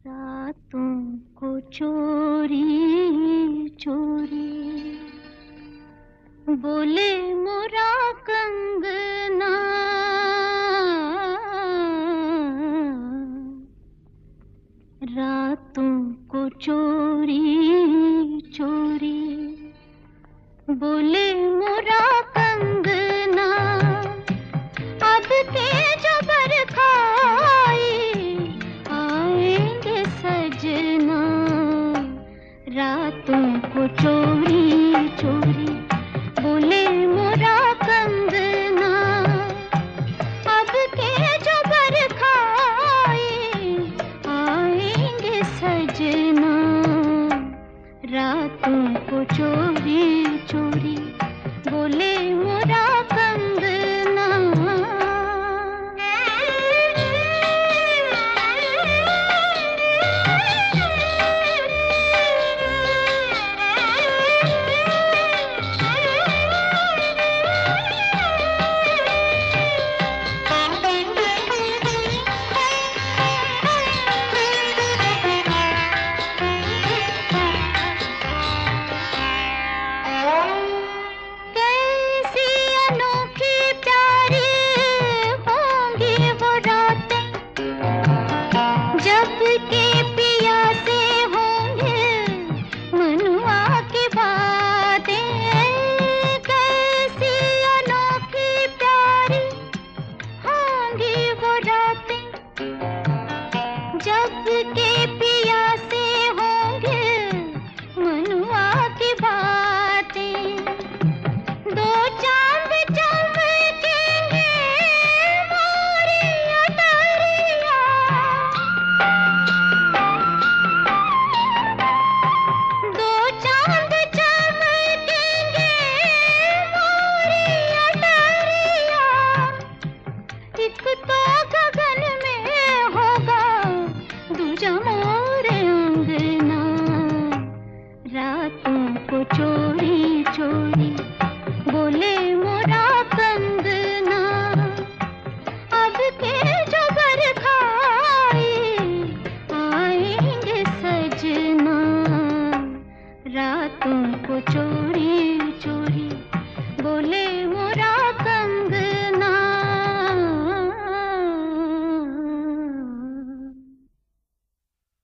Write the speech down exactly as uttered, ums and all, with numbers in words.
रातों को चोरी चोरी बोले मोरा कंगना, रातों को चोरी चोरी बोले मोरा कंगना, अब के जबर खाए आएंगे सजना। रातों को चोरी चोरी बोले मोरा कंगना, अब के जबर खाए आएंगे सजना। रातों को चोरी चोरी बोले मोरा कंगना। जब के पिया से होंगे मनुआ की बातें, दो चांद चमकेंगे मोरी अटरिया, दो चांद चमकेंगे मोरी अटरिया। एक तो गगन में होगा दूजा मोरे अंगना। रातों को चोरी चोरी बोले मोरा कंगना, अब के जबर खाए आएंगे सजना। रातों को चोरी